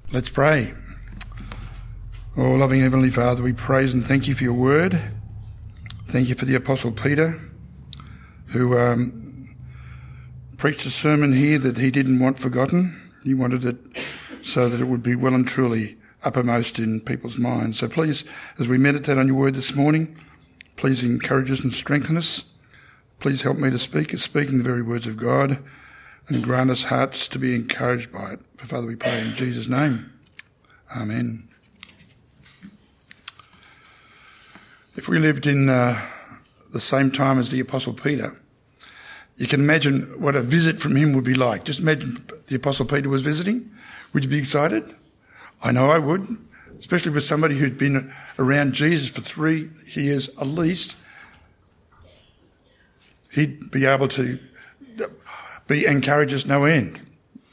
Let's pray. Oh, loving Heavenly Father, we praise and thank you for your word. Thank you for the Apostle Peter, who preached a sermon here that he didn't want forgotten. He wanted it so that it would be well and truly uppermost in people's minds. So please, as we meditate on your word this morning, please encourage us and strengthen us. Please help me to speaking the very words of God, and grant us hearts to be encouraged by it. For Father, we pray in Jesus' name. Amen. If we lived in the same time as the Apostle Peter, you can imagine what a visit from him would be like. Just imagine the Apostle Peter was visiting. Would you be excited? I know I would, especially with somebody who'd been around Jesus for 3 years at least. He'd be able to encourage us no end.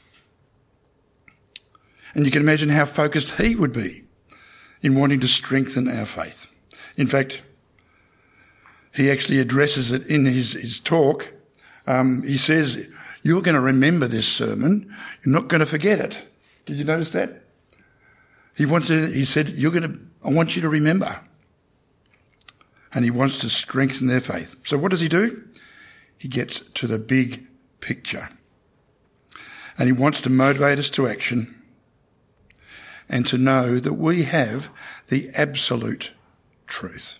And you can imagine how focused he would be in wanting to strengthen our faith. In fact, he actually addresses it in his talk. He says, you're going to remember this sermon. You're not going to forget it. Did you notice that? He said, I want you to remember. And he wants to strengthen their faith. So what does he do? He gets to the big picture. And he wants to motivate us to action and to know that we have the absolute truth.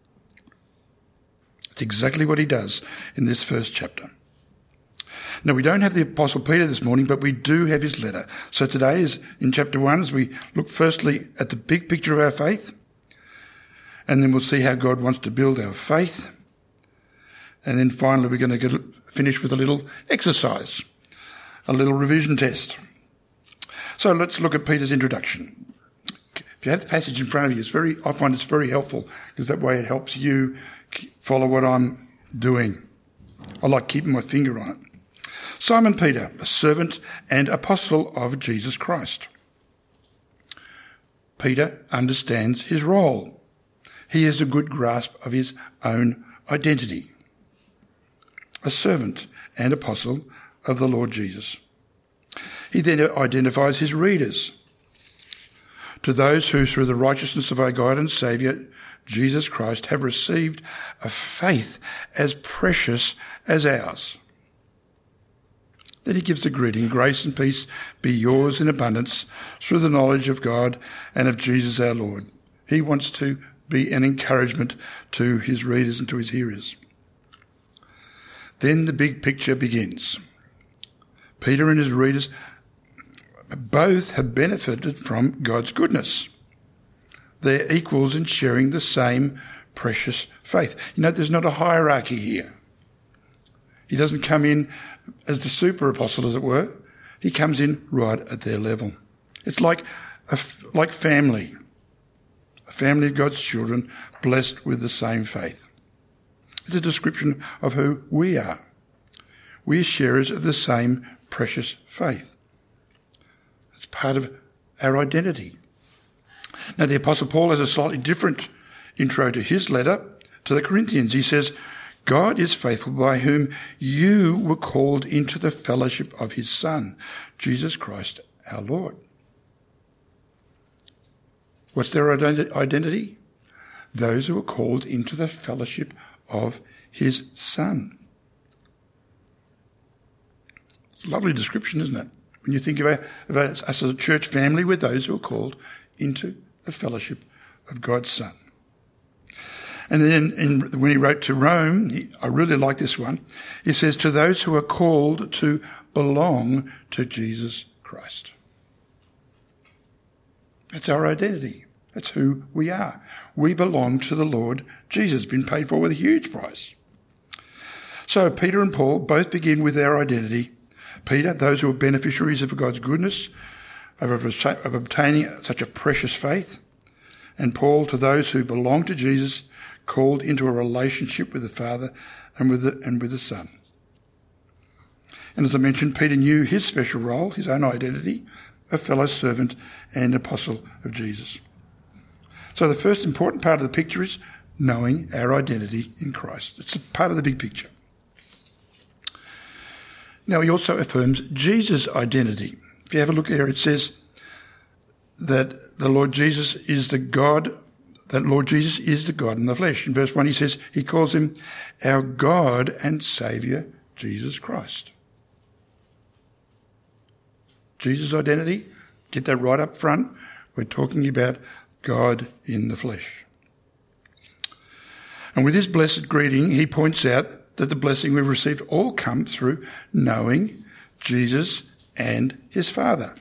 It's exactly what he does in this first chapter. Now, we don't have the Apostle Peter this morning, but we do have his letter. So today is in chapter 1, as we look firstly at the big picture of our faith, and then we'll see how God wants to build our faith. And then finally, we're going to finish with a little exercise, a little revision test. So let's look at Peter's introduction. If you have the passage in front of you, I find it's very helpful because that way it helps you follow what I'm doing. I like keeping my finger on it. Simon Peter, a servant and apostle of Jesus Christ. Peter understands his role. He has a good grasp of his own identity. A servant and apostle of the Lord Jesus. He then identifies his readers. To those who, through the righteousness of our God and Saviour, Jesus Christ, have received a faith as precious as ours. Then he gives the greeting, grace and peace be yours in abundance through the knowledge of God and of Jesus our Lord. He wants to be an encouragement to his readers and to his hearers. Then the big picture begins. Peter and his readers both have benefited from God's goodness. They're equals in sharing the same precious faith. You know, there's not a hierarchy here. He doesn't come in as the super apostle, as it were. He comes in right at their level. It's like family. A family of God's children blessed with the same faith. It's a description of who we are. We are sharers of the same precious faith. It's part of our identity. Now, the Apostle Paul has a slightly different intro to his letter to the Corinthians. He says, God is faithful, by whom you were called into the fellowship of his Son, Jesus Christ our Lord. What's their identity? Those who are called into the fellowship of his Son. It's a lovely description, isn't it? When you think of us as a church family, we're those who are called into the fellowship of God's Son. And then when he wrote to Rome, I really like this one, he says, to those who are called to belong to Jesus Christ. That's our identity. That's who we are. We belong to the Lord Jesus, been paid for with a huge price. So Peter and Paul both begin with their identity. Peter, those who are beneficiaries of God's goodness, of obtaining such a precious faith. And Paul, to those who belong to Jesus, called into a relationship with the Father and with the Son. And as I mentioned, Peter knew his special role, his own identity, a fellow servant and apostle of Jesus. So the first important part of the picture is knowing our identity in Christ. It's a part of the big picture. Now, he also affirms Jesus' identity. If you have a look here, it says, that the Lord Jesus is the God, that Lord Jesus is the God in the flesh. In verse 1 he says, he calls him our God and Saviour, Jesus Christ. Jesus' identity, get that right up front. We're talking about God in the flesh. And with his blessed greeting, he points out that the blessing we've received all comes through knowing Jesus and his Father.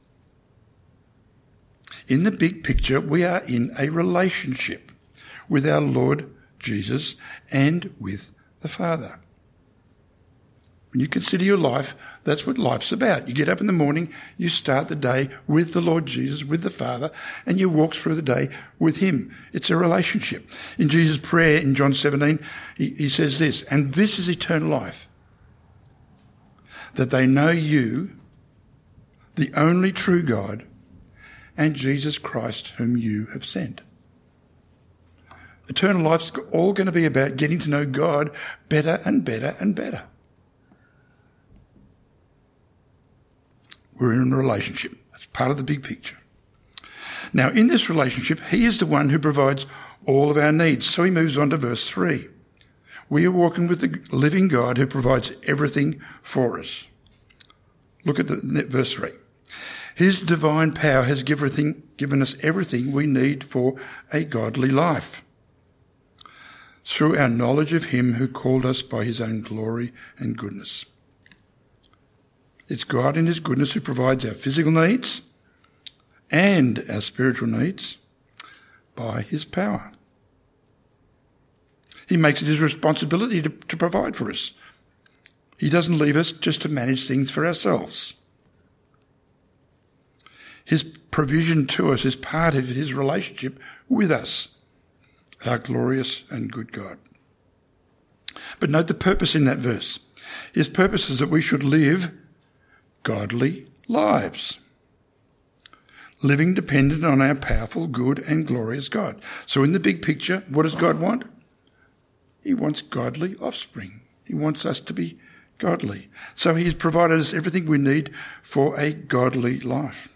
In the big picture, we are in a relationship with our Lord Jesus and with the Father. When you consider your life, that's what life's about. You get up in the morning, you start the day with the Lord Jesus, with the Father, and you walk through the day with him. It's a relationship. In Jesus' prayer in John 17, he says this, and this is eternal life, that they know you, the only true God, and Jesus Christ whom you have sent. Eternal life's all going to be about getting to know God better and better and better. We're in a relationship. That's part of the big picture. Now, in this relationship, he is the one who provides all of our needs. So he moves on to verse 3. We are walking with the living God who provides everything for us. Look at verse 3. His divine power has given us everything we need for a godly life, through our knowledge of him who called us by his own glory and goodness. It's God in his goodness who provides our physical needs and our spiritual needs by his power. He makes it his responsibility to provide for us. He doesn't leave us just to manage things for ourselves. His provision to us is part of his relationship with us, our glorious and good God. But note the purpose in that verse. His purpose is that we should live godly lives, living dependent on our powerful, good and glorious God. So in the big picture, what does God want? He wants godly offspring. He wants us to be godly. So he's provided us everything we need for a godly life.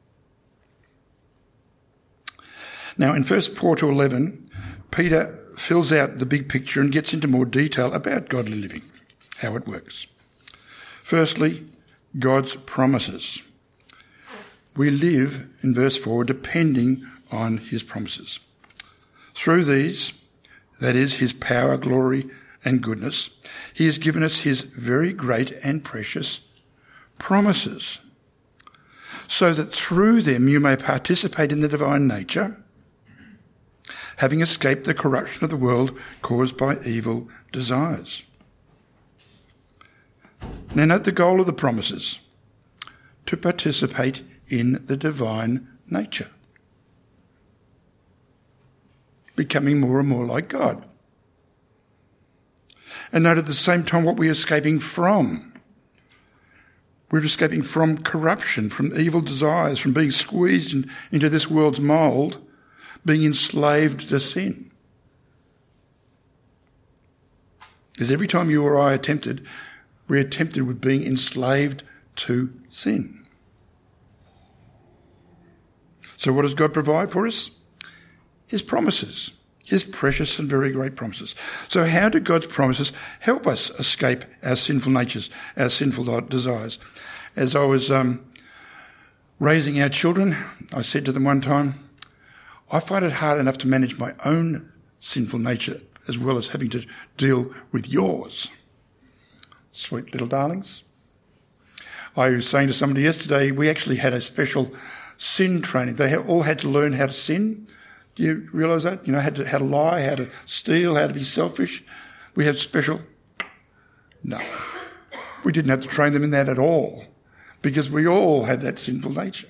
Now in verse 4 to 11, Peter fills out the big picture and gets into more detail about godly living, how it works. Firstly, God's promises. We live, in verse 4, depending on his promises. Through these, that is, his power, glory, and goodness, he has given us his very great and precious promises, so that through them you may participate in the divine nature, having escaped the corruption of the world caused by evil desires. Now note the goal of the promises: to participate in the divine nature, becoming more and more like God. And note at the same time what we're escaping from. We're escaping from corruption, from evil desires, from being squeezed into this world's mould, being enslaved to sin. Because every time you or I are tempted, we're tempted with being enslaved to sin. So what does God provide for us? His promises, his precious and very great promises. So how do God's promises help us escape our sinful natures, our sinful desires? As I was raising our children, I said to them one time, I find it hard enough to manage my own sinful nature as well as having to deal with yours. Sweet little darlings. I was saying to somebody yesterday, we actually had a special sin training. They all had to learn how to sin. Do you realise that? You know, how to lie, how to steal, how to be selfish. We had special... No. We didn't have to train them in that at all, because we all had that sinful nature.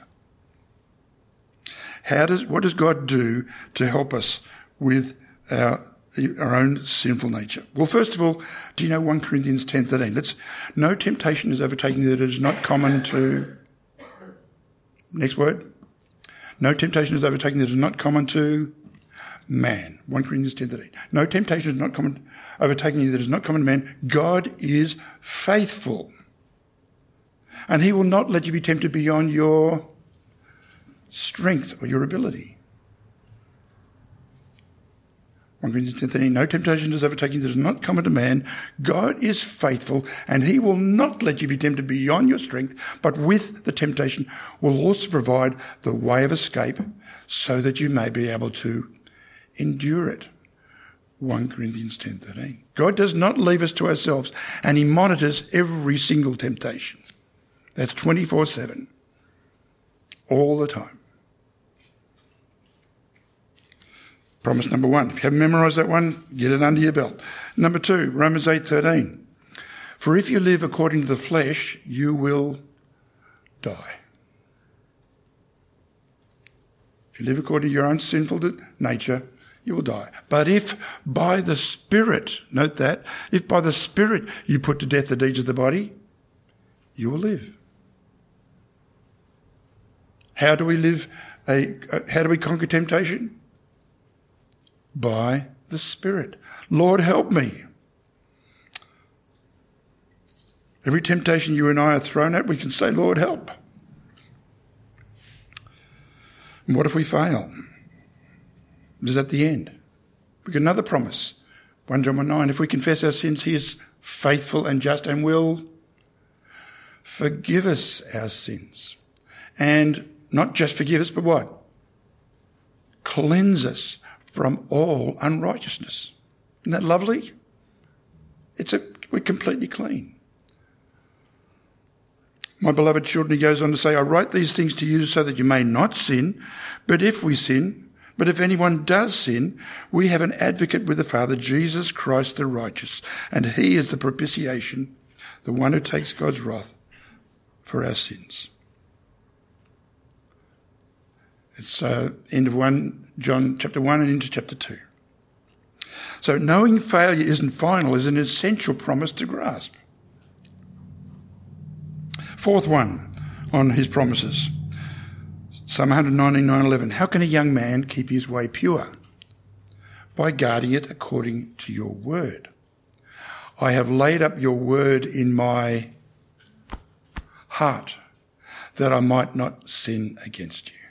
What does God do to help us with our own sinful nature? Well, first of all, do you know 1 Corinthians 10:13? No temptation is overtaking you that is not common to... Next word. No temptation is overtaking that is not common to man. 1 Corinthians 10:13. No temptation is not common overtaking you that is not common to man. God is faithful, and he will not let you be tempted beyond your strength or your ability. 1 Corinthians 10:13, no temptation is overtaking that is not common to man. God is faithful, and he will not let you be tempted beyond your strength, but with the temptation will also provide the way of escape so that you may be able to endure it. 1 Corinthians 10:13. God does not leave us to ourselves, and he monitors every single temptation. That's 24/7. All the time. Promise number 1. If you haven't memorised that one, get it under your belt. Number 2, Romans 8:13. For if you live according to the flesh, you will die. If you live according to your own sinful nature, you will die. But if by the Spirit, note that, if by the Spirit you put to death the deeds of the body, you will live. How do we live? How do we conquer temptation? By the Spirit. Lord, help me. Every temptation you and I are thrown at, we can say, Lord, help. And what if we fail? It is at the end. We get another promise. 1 John 1:9, if we confess our sins, he is faithful and just and will forgive us our sins. And not just forgive us, but what? Cleanse us from all unrighteousness. Isn't that lovely? We're completely clean. My beloved children, he goes on to say, I write these things to you so that you may not sin, but if anyone does sin, we have an advocate with the Father, Jesus Christ the righteous, and he is the propitiation, the one who takes God's wrath for our sins. It's end of 1 John chapter 1 and into chapter 2. So knowing failure isn't final is an essential promise to grasp. Fourth one on his promises. Psalm 119:9-11. How can a young man keep his way pure? By guarding it according to your word. I have laid up your word in my heart that I might not sin against you.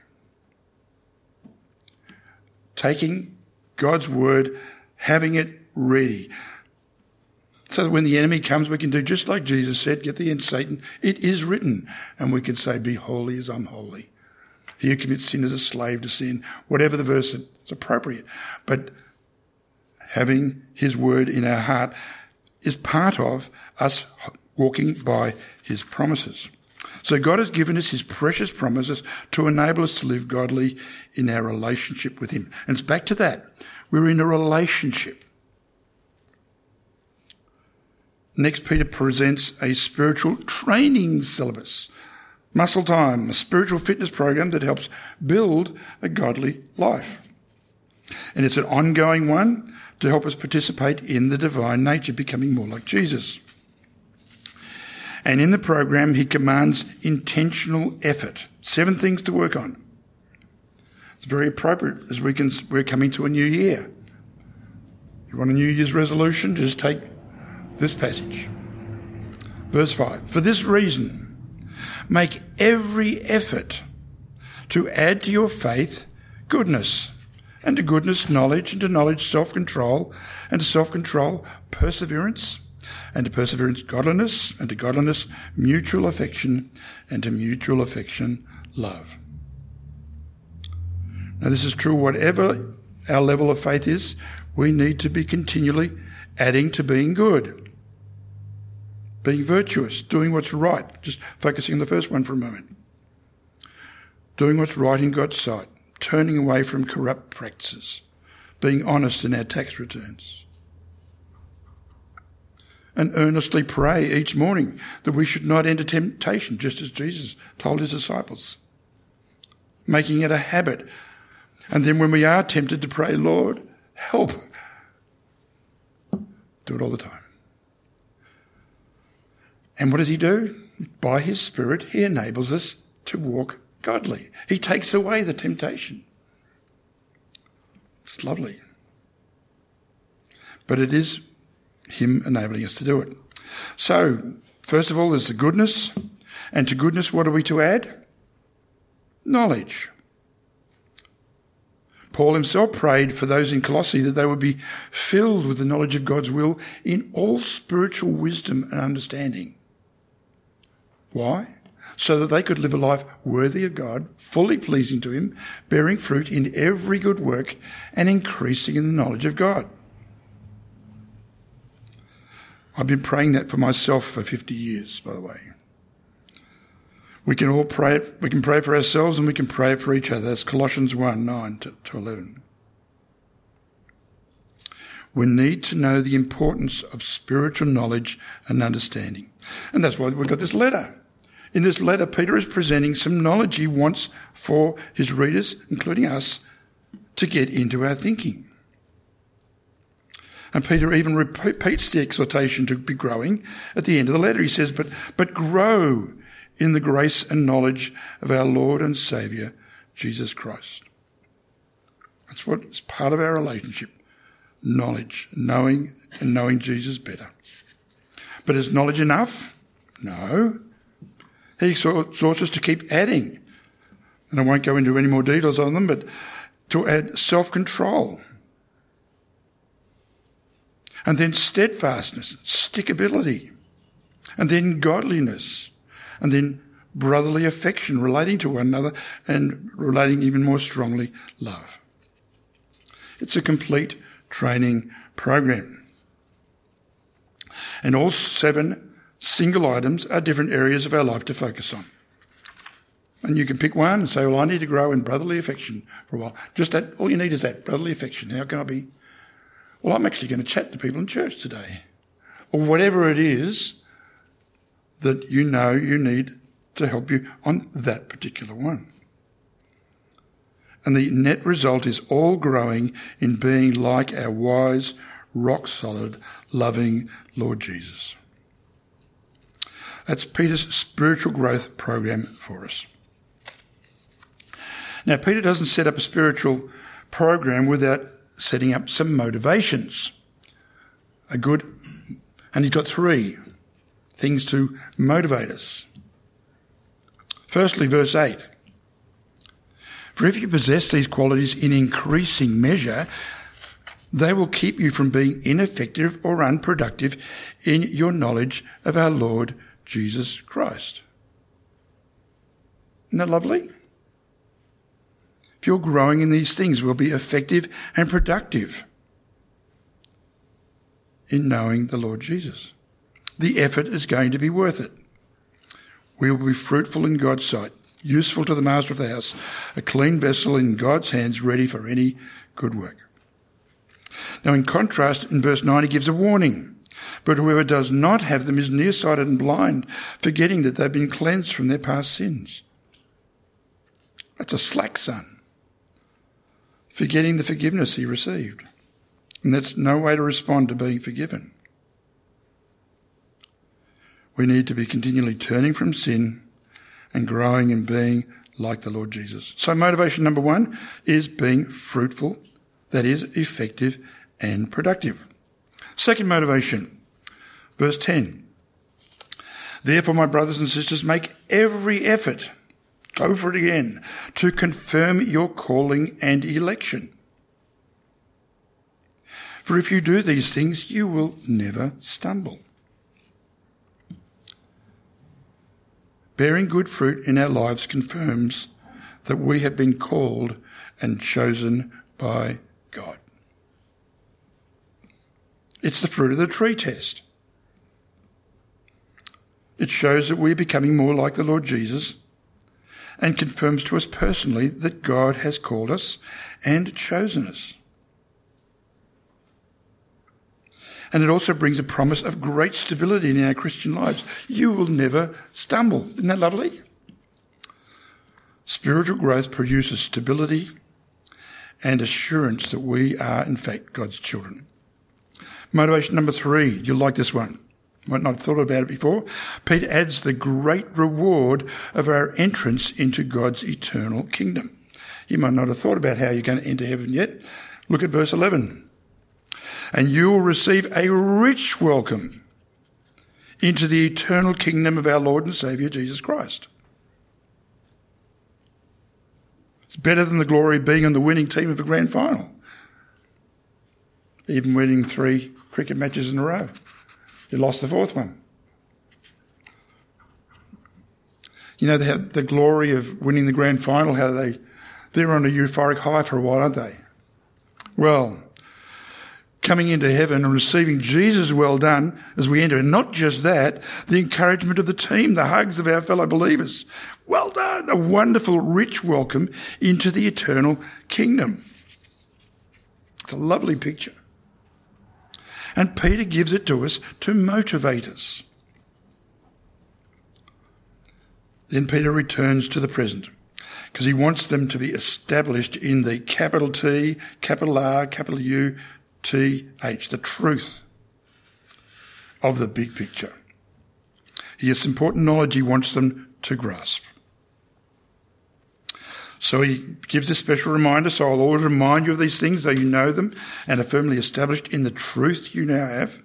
Taking God's word, having it ready. So that when the enemy comes, we can do just like Jesus said, get the end, Satan. It is written. And we can say, be holy as I'm holy. He who commits sin is a slave to sin. Whatever the verse, it's appropriate. But having his word in our heart is part of us walking by his promises. So God has given us his precious promises to enable us to live godly in our relationship with him. And it's back to that. We're in a relationship. Next, Peter presents a spiritual training syllabus. Muscle Time, a spiritual fitness program that helps build a godly life. And it's an ongoing one to help us participate in the divine nature, becoming more like Jesus. And in the program, he commands intentional effort. 7 things to work on. It's very appropriate as we're coming to a new year. You want a New Year's resolution? Just take this passage. Verse 5. For this reason, make every effort to add to your faith goodness, and to goodness knowledge, and to knowledge self-control, and to self-control perseverance, and to perseverance godliness, and to godliness mutual affection, and to mutual affection love. Now this is true whatever our level of faith is, we need to be continually adding to being good, being virtuous, doing what's right, just focusing on the first one for a moment. Doing what's right in God's sight, turning away from corrupt practices, being honest in our tax returns. And earnestly pray each morning that we should not enter temptation, just as Jesus told his disciples. Making it a habit. And then when we are tempted to pray, Lord, help. Do it all the time. And what does he do? By his Spirit, he enables us to walk godly. He takes away the temptation. It's lovely. But it is him enabling us to do it. So, first of all, there's the goodness. And to goodness, what are we to add? Knowledge. Paul himself prayed for those in Colossae that they would be filled with the knowledge of God's will in all spiritual wisdom and understanding. Why? So that they could live a life worthy of God, fully pleasing to him, bearing fruit in every good work and increasing in the knowledge of God. I've been praying that for myself for 50 years, by the way. We can all pray it. We can pray for ourselves and we can pray for each other. That's Colossians 1, 9 to 11. We need to know the importance of spiritual knowledge and understanding. And that's why we've got this letter. In this letter, Peter is presenting some knowledge he wants for his readers, including us, to get into our thinking. And Peter even repeats the exhortation to be growing at the end of the letter. He says, but grow in the grace and knowledge of our Lord and Saviour, Jesus Christ. That's what's part of our relationship. Knowledge, knowing Jesus better. But is knowledge enough? No. He exhorts us to keep adding. And I won't go into any more details on them, but to add self-control. And then steadfastness, stickability. And then godliness. And then brotherly affection, relating to one another and relating even more strongly, love. It's a complete training program. And all 7 single items are different areas of our life to focus on. And you can pick one and say, well, I need to grow in brotherly affection for a while. Just that, all you need is that, brotherly affection. How can I be? Well, I'm actually going to chat to people in church today. Or whatever it is that you know you need to help you on that particular one. And the net result is all growing in being like our wise, rock-solid, loving Lord Jesus. That's Peter's spiritual growth program for us. Now, Peter doesn't set up a spiritual program without setting up some motivations. And he's got 3 things to motivate us. Firstly, verse 8. For if you possess these qualities in increasing measure, they will keep you from being ineffective or unproductive in your knowledge of our Lord Jesus Christ. Isn't that lovely? If you're growing in these things, we'll be effective and productive in knowing the Lord Jesus. The effort is going to be worth it. We will be fruitful in God's sight, useful to the master of the house, a clean vessel in God's hands, ready for any good work. Now, in contrast, in verse 9, he gives a warning. But whoever does not have them is nearsighted and blind, forgetting that they've been cleansed from their past sins. That's a slack son, forgetting the forgiveness he received. And that's no way to respond to being forgiven. We need to be continually turning from sin and growing and being like the Lord Jesus. So motivation number 1 is being fruitful, that is, effective and productive. Second motivation, verse 10. Therefore, my brothers and sisters, make every effort, go for it again, to confirm your calling and election. For if you do these things, you will never stumble. Bearing good fruit in our lives confirms that we have been called and chosen by God. It's the fruit of the tree test. It shows that we're becoming more like the Lord Jesus and confirms to us personally that God has called us and chosen us. And it also brings a promise of great stability in our Christian lives. You will never stumble. Isn't that lovely? Spiritual growth produces stability and assurance that we are, in fact, God's children. Motivation number 3. You'll like this one. Might not have thought about it before. Peter adds the great reward of our entrance into God's eternal kingdom. You might not have thought about how you're going to enter heaven yet. Look at verse 11. And you will receive a rich welcome into the eternal kingdom of our Lord and Saviour, Jesus Christ. It's better than the glory of being on the winning team of a grand final. Even winning 3 cricket matches in a row. You lost the 4th one. You know, the glory of winning the grand final, how they're on a euphoric high for a while, aren't they? Well, coming into heaven and receiving Jesus' well done as we enter, and not just that, the encouragement of the team, the hugs of our fellow believers. Well done, a wonderful, rich welcome into the eternal kingdom. It's a lovely picture. And Peter gives it to us to motivate us. Then Peter returns to the present because he wants them to be established in the capital T, capital R, capital U, T, H, the truth of the big picture. He has important knowledge he wants them to grasp. So he gives a special reminder, so I'll always remind you of these things, though you know them and are firmly established in the truth you now have.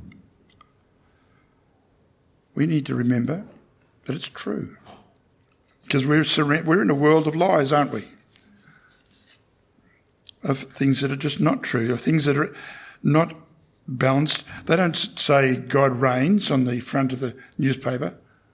We need to remember that it's true. Because we're in a world of lies, aren't we? Of things that are just not true, of things that are not balanced. They don't say God reigns on the front of the newspaper.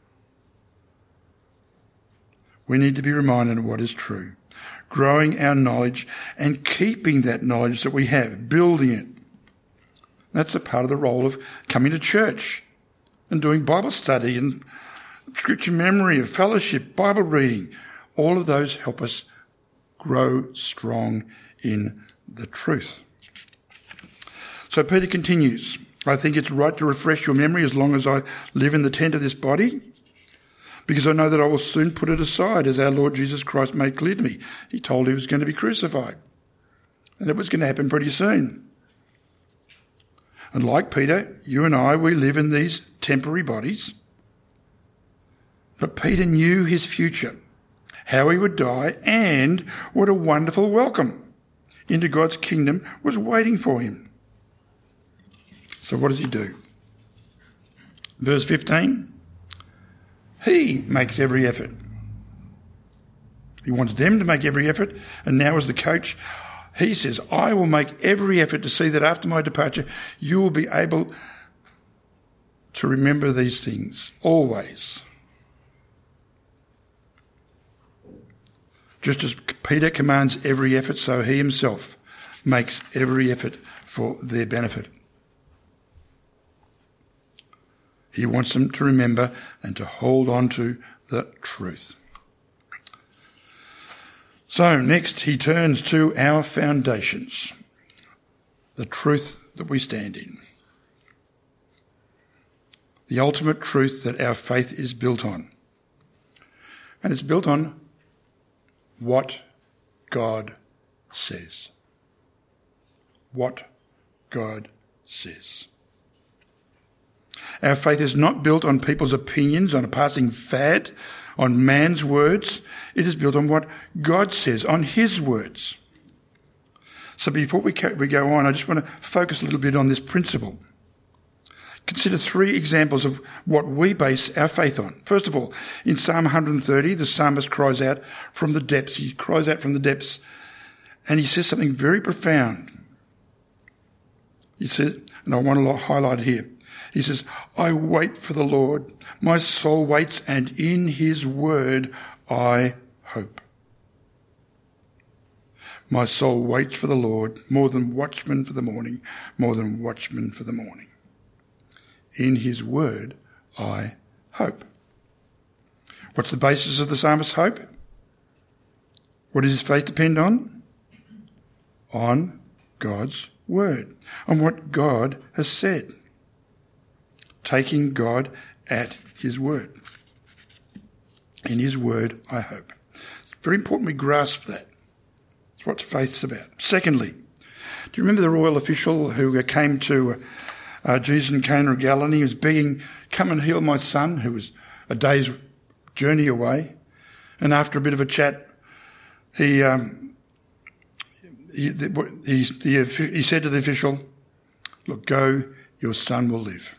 We need to be reminded of what is true, growing our knowledge and keeping that knowledge that we have, building it. That's a part of the role of coming to church and doing Bible study and scripture memory, of fellowship, Bible reading. All of those help us grow strong in the truth. So Peter continues, I think it's right to refresh your memory as long as I live in the tent of this body, because I know that I will soon put it aside, as our Lord Jesus Christ made clear to me. He told he was going to be crucified, and it was going to happen pretty soon. And like Peter, you and I, we live in these temporary bodies. But Peter knew his future, how he would die, and what a wonderful welcome into God's kingdom was waiting for him. So what does he do? Verse 15, he makes every effort. He wants them to make every effort, and now as the coach, he says, I will make every effort to see that after my departure, you will be able to remember these things always. Just as Peter commands every effort, so he himself makes every effort for their benefit. He wants them to remember and to hold on to the truth. So next he turns to our foundations, the truth that we stand in, the ultimate truth that our faith is built on. And it's built on what God says. What God says. Our faith is not built on people's opinions, on a passing fad, on man's words. It is built on what God says, on his words. So before we go on, I just want to focus a little bit on this principle. Consider 3 examples of what we base our faith on. First of all, in Psalm 130, the psalmist cries out from the depths. He cries out from the depths, and he says something very profound. He says, and I want to highlight here. He says, I wait for the Lord. My soul waits, and in his word I hope. My soul waits for the Lord, more than watchmen for the morning, more than watchmen for the morning. In his word, I hope. What's the basis of the psalmist's hope? What does his faith depend on? On God's word, on what God has said. Taking God at his word. In his word, I hope. It's very important we grasp that. It's what faith's about. Secondly, do you remember the royal official who came to Jesus in Cana of Galilee? He was begging, come and heal my son, who was a day's journey away. And after a bit of a chat, he said to the official, look, go, your son will live.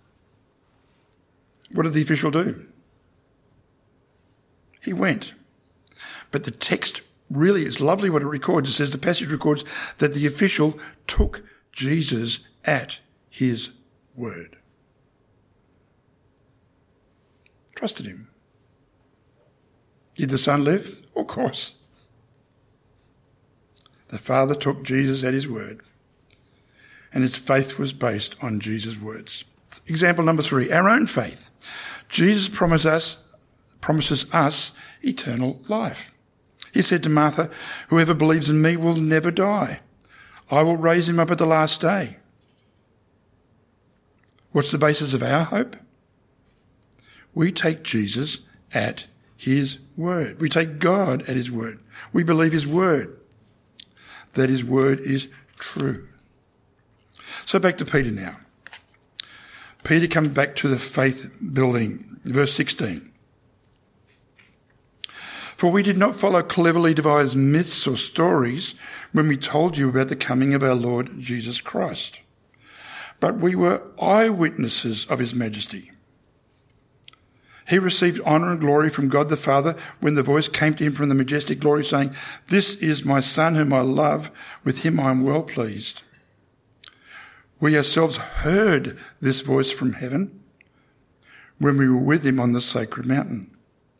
What did the official do? He went. But the text really, it's lovely what it records. It says the passage records that the official took Jesus at his word. Trusted him. Did the Son live? Of course. The Father took Jesus at his word, and his faith was based on Jesus' words. Example number 3, our own faith. Jesus promises us eternal life. He said to Martha, "Whoever believes in me will never die. I will raise him up at the last day." What's the basis of our hope? We take Jesus at his word. We take God at his word. We believe his word, that his word is true. So back to Peter now. Peter comes back to the faith building. Verse 16. "For we did not follow cleverly devised myths or stories when we told you about the coming of our Lord Jesus Christ, but we were eyewitnesses of his majesty. He received honour and glory from God the Father when the voice came to him from the majestic glory saying, 'This is my Son whom I love, with him I am well pleased.' We ourselves heard this voice from heaven when we were with him on the sacred mountain."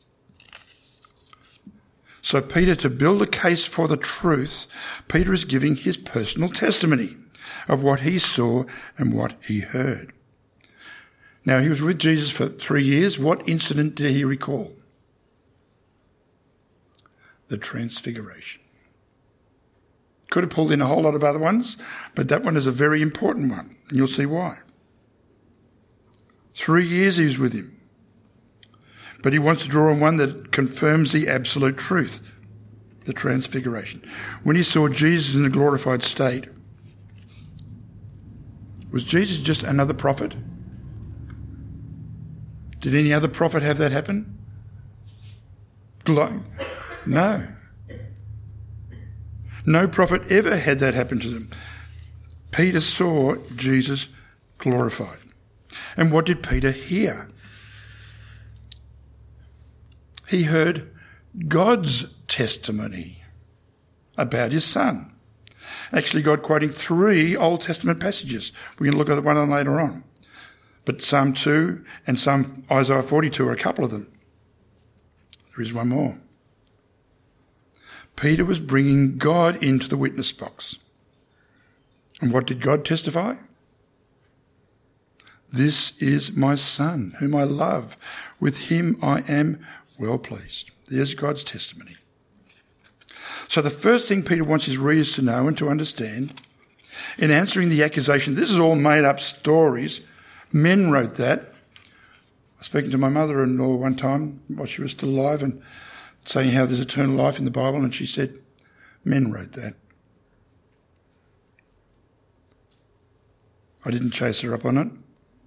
So Peter, to build a case for the truth, Peter is giving his personal testimony of what he saw and what he heard. Now, he was with Jesus for 3 years. What incident did he recall? The Transfiguration. Could have pulled in a whole lot of other ones, but that one is a very important one, and you'll see why. 3 years he was with him. But he wants to draw on one that confirms the absolute truth, the Transfiguration. When he saw Jesus in a glorified state, was Jesus just another prophet? Did any other prophet have that happen? No. No prophet ever had that happen to them. Peter saw Jesus glorified. And what did Peter hear? He heard God's testimony about his Son. Actually, God quoting 3 Old Testament passages. We're going to look at one of them later on. But Psalm 2 and Isaiah 42 are a couple of them. There is one more. Peter was bringing God into the witness box. And what did God testify? "This is my Son, whom I love. With him I am well pleased." There's God's testimony. So the first thing Peter wants his readers to know and to understand, in answering the accusation, this is all made up stories, men wrote that. I was speaking to my mother-in-law one time while she was still alive and saying how there's eternal life in the Bible, and she said, men wrote that. I didn't chase her up on it.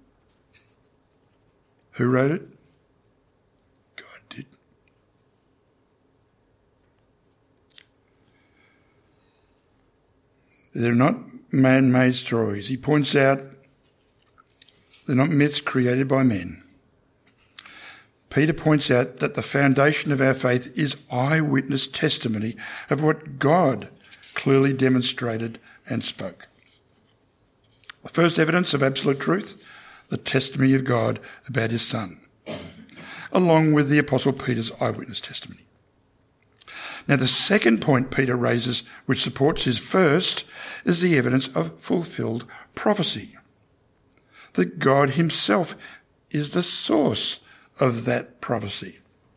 Who wrote it? God did. They're not man-made stories. He points out they're not myths created by men. Peter points out that the foundation of our faith is eyewitness testimony of what God clearly demonstrated and spoke. The first evidence of absolute truth, the testimony of God about his Son, along with the Apostle Peter's eyewitness testimony. Now, the second point Peter raises, which supports his first, is the evidence of fulfilled prophecy. That God himself is the source of that prophecy.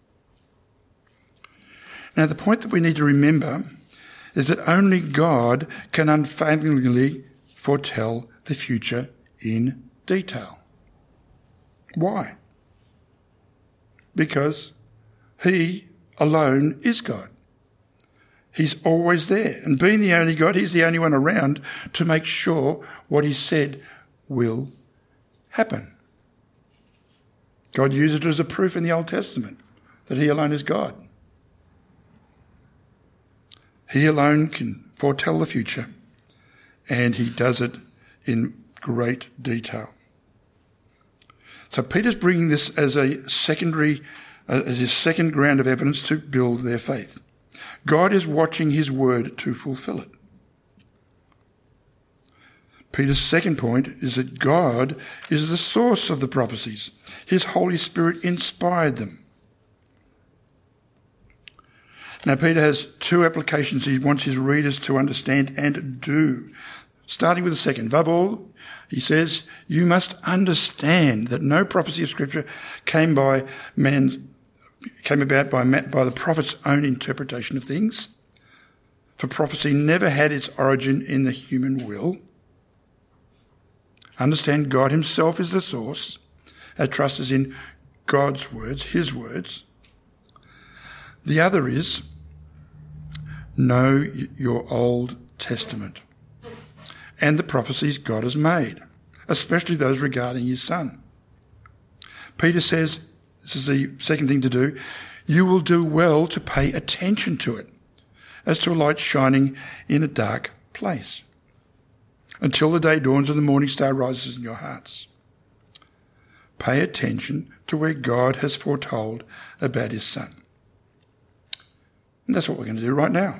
Now, the point that we need to remember is that only God can unfailingly foretell the future in detail. Why? Because he alone is God. He's always there. And being the only God, he's the only one around to make sure what he said will happen. God used it as a proof in the Old Testament that he alone is God. He alone can foretell the future, and he does it in great detail. So Peter's bringing this as a secondary, as his second ground of evidence to build their faith. God is watching his word to fulfill it. Peter's second point is that God is the source of the prophecies. His Holy Spirit inspired them. Now, Peter has two applications he wants his readers to understand and do. Starting with the second. Above all, he says, you must understand that no prophecy of Scripture came about by the prophet's own interpretation of things. For prophecy never had its origin in the human will. Understand God himself is the source. Our trust is in God's words, his words. The other is, know your Old Testament and the prophecies God has made, especially those regarding his Son. Peter says, this is the second thing to do, you will do well to pay attention to it, as to a light shining in a dark place, until the day dawns and the morning star rises in your hearts. Pay attention to where God has foretold about his Son. And that's what we're going to do right now.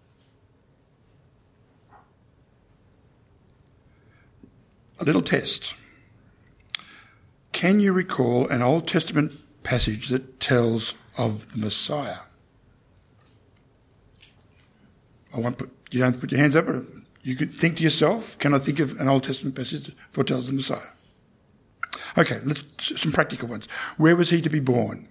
A little test. Can you recall an Old Testament passage that tells of the Messiah? You don't have to put your hands up, but you can think to yourself, can I think of an Old Testament passage that foretells the Messiah? Okay, some practical ones. Where was he to be born?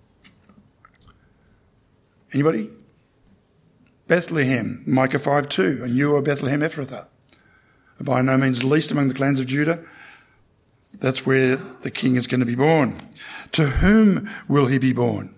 Anybody? Bethlehem, Micah 5:2, and you are Bethlehem Ephrathah, by no means least among the clans of Judah. That's where the king is going to be born. To whom will he be born?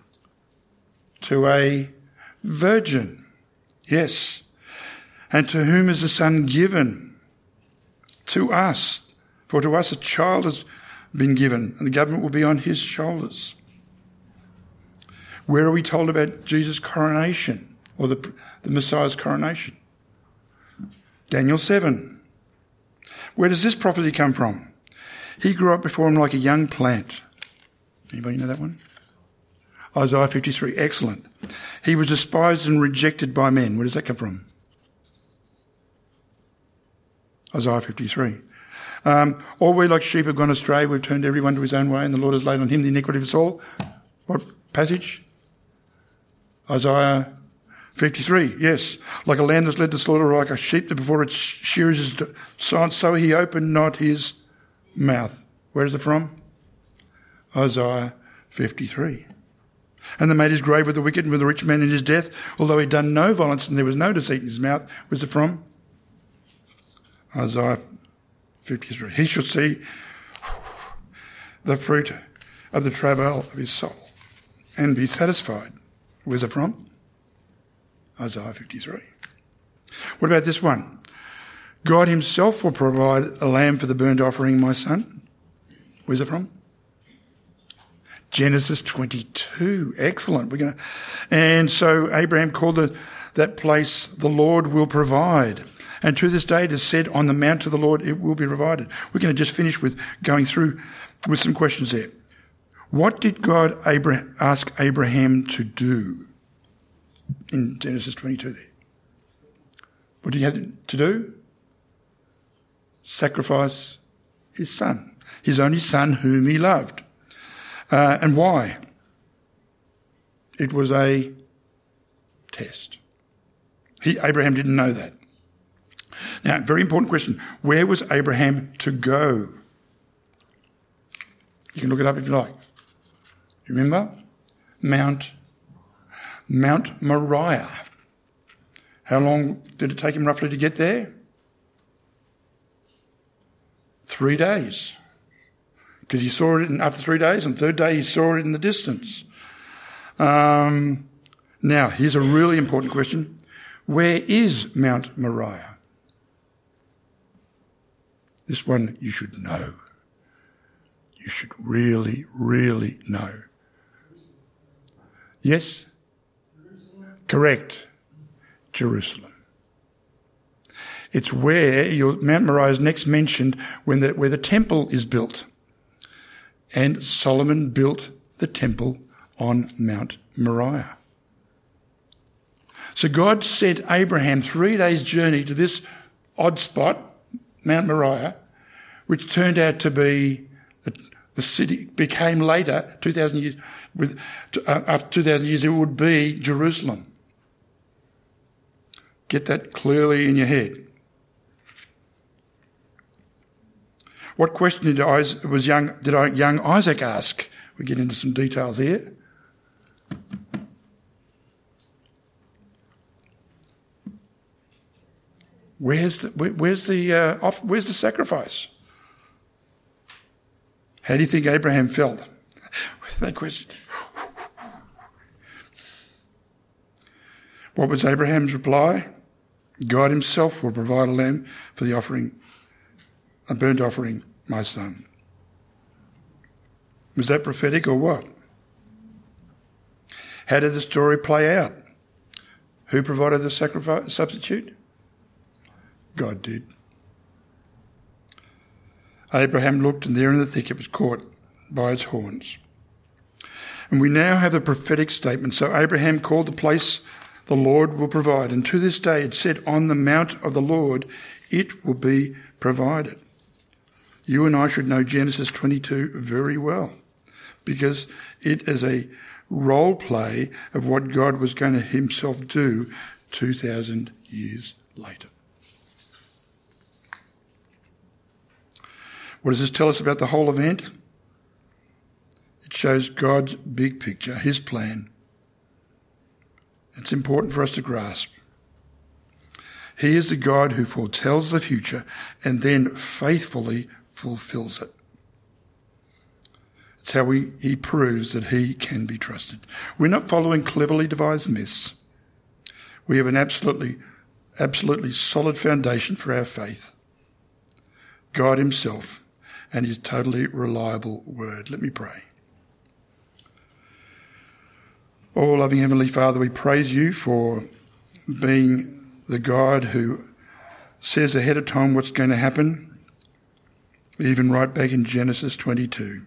To a virgin. Yes. And to whom is the Son given? To us. For to us a child has been given, and the government will be on his shoulders. Where are we told about Jesus' coronation, or the Messiah's coronation? Daniel 7. Where does this prophecy come from? He grew up before him like a young plant. Anybody know that one? Isaiah 53. Excellent. He was despised and rejected by men. Where does that come from? Isaiah 53. All we like sheep have gone astray. We've turned everyone to his own way, and the Lord has laid on him the iniquity of us all. What passage? Isaiah 53, yes. Like a lamb that's led to slaughter, like a sheep that before its shearers is silent, so he opened not his mouth. Where is it from? Isaiah 53. And they made his grave with the wicked and with the rich man in his death, although he'd done no violence and there was no deceit in his mouth. Where's it from? Isaiah 53. He shall see the fruit of the travail of his soul and be satisfied. Where's it from? Isaiah 53. What about this one? God himself will provide a lamb for the burnt offering, my son. Where's it from? Genesis 22. Excellent. And so Abraham called that place, the Lord will provide. And to this day it is said, on the mount of the Lord it will be provided. We're going to just finish with going through with some questions there. What did God ask Abraham to do in Genesis 22 there? What did he have to do? Sacrifice his son, his only son whom he loved. And why? It was a test. Abraham didn't know that. Now, very important question. Where was Abraham to go? You can look it up if you like. Remember? Mount Moriah. How long did it take him roughly to get there? 3 days. Because he saw it after 3 days, and the third day he saw it in the distance. Now, here's a really important question. Where is Mount Moriah? This one you should know. You should really, really know. Yes? Correct. Jerusalem. It's where Mount Moriah is next mentioned where the temple is built. And Solomon built the temple on Mount Moriah. So God sent Abraham 3 days' journey to this odd spot, Mount Moriah, which turned out to be the city, became later, 2,000 years, after 2,000 years, it would be Jerusalem. Get that clearly in your head. What question did young Isaac ask? We get into some details here. Where's the sacrifice? How do you think Abraham felt with that question? What was Abraham's reply? God himself will provide a lamb for the offering, a burnt offering, my son. Was that prophetic or what? How did the story play out? Who provided the sacrifice substitute? God did. Abraham looked, and there in the thicket was caught by its horns. And we now have a prophetic statement. So Abraham called the place the Lord will provide. And to this day it said, on the mount of the Lord it will be provided. You and I should know Genesis 22 very well, because it is a role play of what God was going to himself do 2,000 years later. What does this tell us about the whole event? It shows God's big picture, his plan. It's important for us to grasp. He is the God who foretells the future and then faithfully fulfills it. It's how he proves that he can be trusted. We're not following cleverly devised myths. We have an absolutely solid foundation for our faith. God himself and his totally reliable word. Let me pray. Oh, loving Heavenly Father, we praise you for being the God who says ahead of time what's going to happen, even right back in Genesis 22.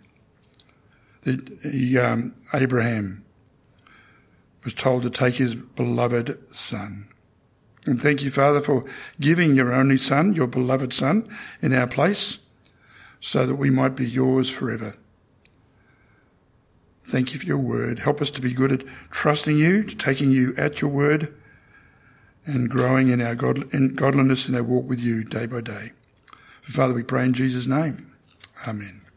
That Abraham was told to take his beloved son. And thank you, Father, for giving your only son, your beloved son, in our place, so that we might be yours forever. Thank you for your word. Help us to be good at trusting you, to taking you at your word, and growing in our godliness in our walk with you day by day. Father, we pray in Jesus' name. Amen.